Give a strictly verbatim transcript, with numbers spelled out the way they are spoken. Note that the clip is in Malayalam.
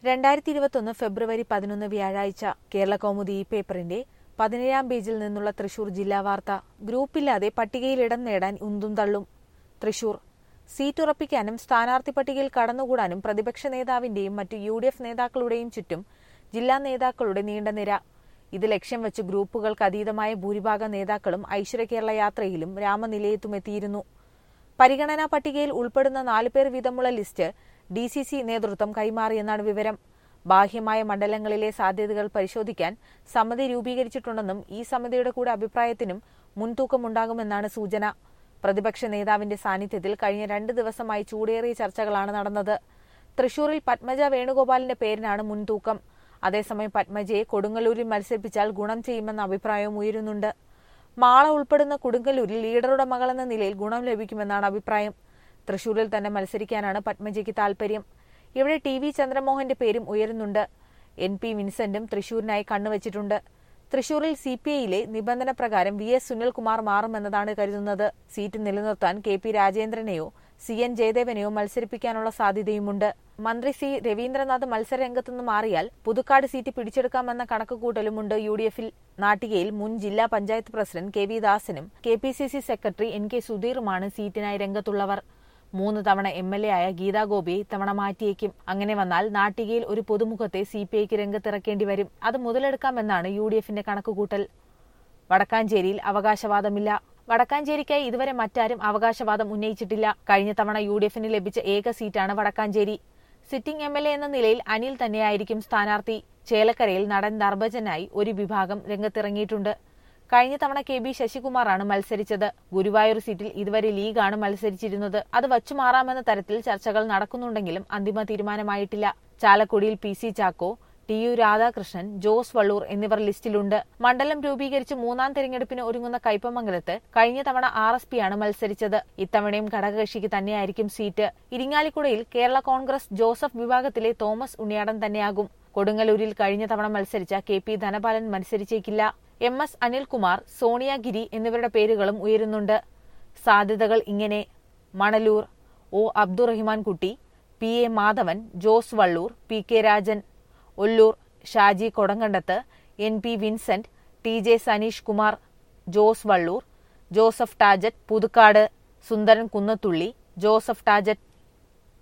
രണ്ടായിരത്തി ഇരുപത്തൊന്ന് ഫെബ്രുവരി പതിനൊന്ന് വ്യാഴാഴ്ച കേരളകൗമുദി ഈ പേപ്പറിന്റെ പതിനേഴാം പേജിൽ നിന്നുള്ള തൃശൂർ ജില്ലാ വാർത്ത. ഗ്രൂപ്പില്ലാതെ പട്ടികയിൽ ഇടം നേടാൻ ഉന്തും തള്ളും. തൃശൂർ സീറ്റ് ഉറപ്പിക്കാനും സ്ഥാനാർത്ഥി പട്ടികയിൽ കടന്നുകൂടാനും പ്രതിപക്ഷ നേതാവിന്റെയും മറ്റു യു ഡി എഫ് നേതാക്കളുടെയും ചുറ്റും ജില്ലാ നേതാക്കളുടെ നീണ്ട നിര. ഇത് ലക്ഷ്യം വെച്ച് ഗ്രൂപ്പുകൾക്ക് അതീതമായ ഭൂരിഭാഗം നേതാക്കളും ഐശ്വര്യ കേരള യാത്രയിലും രാമനിലയത്തുമെത്തിയിരുന്നു. പരിഗണനാ പട്ടികയിൽ ഉൾപ്പെടുന്ന നാലുപേർ വീതമുള്ള ലിസ്റ്റ് ഡി സി സി നേതൃത്വം കൈമാറിയെന്നാണ് വിവരം. ബാഹ്യമായ മണ്ഡലങ്ങളിലെ സാധ്യതകൾ പരിശോധിക്കാൻ സമിതി രൂപീകരിച്ചിട്ടുണ്ടെന്നും ഈ സമിതിയുടെ കൂടെ അഭിപ്രായത്തിനും മുൻതൂക്കമുണ്ടാകുമെന്നാണ് സൂചന. പ്രതിപക്ഷ നേതാവിന്റെ സാന്നിധ്യത്തിൽ കഴിഞ്ഞ രണ്ട് ദിവസമായി ചൂടേറിയ ചർച്ചകളാണ് നടന്നത്. തൃശൂരിൽ പത്മജ വേണുഗോപാലിന്റെ പേരിനാണ് മുൻതൂക്കം. അതേസമയം പത്മജയെ കൊടുങ്ങല്ലൂരിൽ മത്സരിപ്പിച്ചാൽ ഗുണം ചെയ്യുമെന്ന അഭിപ്രായവും ഉയരുന്നുണ്ട്. മാള ഉൾപ്പെടുന്ന കൊടുങ്ങല്ലൂരിൽ ലീഡറുടെ മകളെന്ന നിലയിൽ ഗുണം ലഭിക്കുമെന്നാണ് അഭിപ്രായം. തൃശൂരിൽ തന്നെ മത്സരിക്കാനാണ് പത്മജയ്ക്ക് താൽപര്യം. ഇവിടെ ടി വി ചന്ദ്രമോഹന്റെ പേരും ഉയരുന്നുണ്ട്. എൻ പി വിൻസെന്റും തൃശൂരിനായി കണ്ണുവച്ചിട്ടുണ്ട്. തൃശൂരിൽ സി പി ഐയിലെ നിബന്ധന പ്രകാരം വി എസ് സുനിൽകുമാർ മാറുമെന്നതാണ് കരുതുന്നത്. സീറ്റ് നിലനിർത്താൻ കെ പി രാജേന്ദ്രനെയോ സി എൻ ജയദേവനെയോ മത്സരിപ്പിക്കാനുള്ള സാധ്യതയുമുണ്ട്. മന്ത്രി സി രവീന്ദ്രനാഥ് മത്സരരംഗത്തുനിന്ന് മാറിയാൽ പുതുക്കാട് സീറ്റ് പിടിച്ചെടുക്കാമെന്ന കണക്കുകൂട്ടലുമുണ്ട് യു ഡി എഫിൽ. നാട്ടികയിൽ മുൻ ജില്ലാ പഞ്ചായത്ത് പ്രസിഡന്റ് കെ വി ദാസനും K P C C secretary N K സുധീറുമാണ് സീറ്റിനായി രംഗത്തുള്ളവർ. മൂന്ന് തവണ എം എൽ എ ആയ ഗീതാ ഗോപിയെ ഇത്തവണ മാറ്റിയേക്കും. അങ്ങനെ വന്നാൽ നാട്ടികയിൽ ഒരു പൊതുമുഖത്തെ സി പി ഐക്ക് രംഗത്തിറക്കേണ്ടി വരും. അത് മുതലെടുക്കാമെന്നാണ് യു ഡി എഫിന്റെ കണക്കുകൂട്ടൽ. വടക്കാഞ്ചേരിയിൽ അവകാശവാദമില്ല. വടക്കാഞ്ചേരിക്കായി ഇതുവരെ മറ്റാരും അവകാശവാദം ഉന്നയിച്ചിട്ടില്ല. കഴിഞ്ഞ തവണ യു ഡി എഫിന് ലഭിച്ച ഏക സീറ്റാണ് വടക്കാഞ്ചേരി. സിറ്റിംഗ് എം എൽ എ എന്ന നിലയിൽ അനിൽ തന്നെയായിരിക്കും സ്ഥാനാർത്ഥി. ചേലക്കരയിൽ നടൻ ധർമ്മജനായി ഒരു വിഭാഗം രംഗത്തിറങ്ങിയിട്ടുണ്ട്. കഴിഞ്ഞ തവണ കെ ബി ശശികുമാറാണ് മത്സരിച്ചത്. ഗുരുവായൂർ സീറ്റിൽ ഇതുവരെ ലീഗാണ് മത്സരിച്ചിരുന്നത്. അത് വച്ചുമാറാമെന്ന തരത്തിൽ ചർച്ചകൾ നടക്കുന്നുണ്ടെങ്കിലും അന്തിമ തീരുമാനമായിട്ടില്ല. ചാലക്കുടിയിൽ P C Chacko, T U Radhakrishnan, Jose Valloor എന്നിവർ ലിസ്റ്റിലുണ്ട്. മണ്ഡലം രൂപീകരിച്ച് മൂന്നാം തെരഞ്ഞെടുപ്പിന് ഒരുങ്ങുന്ന കയ്പമംഗലത്ത് കഴിഞ്ഞ തവണ ആർ എസ് പിയാണ് മത്സരിച്ചത്. ഇത്തവണയും ഘടകകക്ഷിക്ക് തന്നെയായിരിക്കും സീറ്റ്. ഇരിങ്ങാലിക്കുടയിൽ കേരള കോൺഗ്രസ് ജോസഫ് വിഭാഗത്തിലെ തോമസ് ഉണ്ണിയാടൻ തന്നെയാകും. കൊടുങ്ങല്ലൂരിൽ കഴിഞ്ഞ തവണ മത്സരിച്ച കെ പി ധനപാലൻ മത്സരിച്ചേക്കില്ല. എം എസ് അനിൽകുമാർ, സോണിയ ഗിരി എന്നിവരുടെ പേരുകളും ഉയരുന്നുണ്ട്. സാധ്യതകൾ ഇങ്ങനെ: Manalur O Abdurahiman Kutty, P A Madhavan, Jose Valloor, P K Rajan. Ollur Shaji Kodankandath, N P Vincent, T J Saneesh Kumar, Jose Valloor, Joseph Tajet Puthukkad, Sundaran Kunnathully, Joseph ടാജറ്റ്.